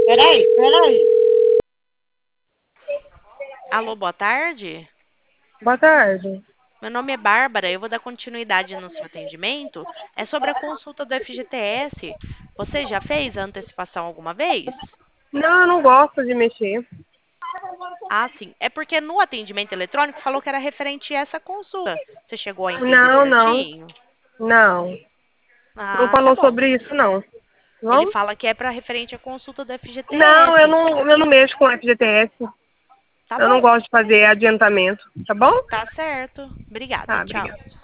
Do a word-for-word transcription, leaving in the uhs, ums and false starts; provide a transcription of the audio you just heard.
Peraí, peraí. Alô, boa tarde. Boa tarde. Meu nome é Bárbara, eu vou dar continuidade no seu atendimento. É sobre a consulta do F G T S. Você já fez a antecipação alguma vez? Não, eu não gosto de mexer. Ah, sim. É porque no atendimento eletrônico falou que era referente a essa consulta. Você chegou a entender Não, não, certinho? não. Não Ah, tá falou bom. sobre isso, não. Ele Vamos? fala que é para referente à consulta do Não, eu F G T S. não, eu não mexo com F G T S. Tá Eu não bom. gosto de fazer adiantamento, tá bom? Tá certo. Obrigada. Tá, Tchau. obrigada.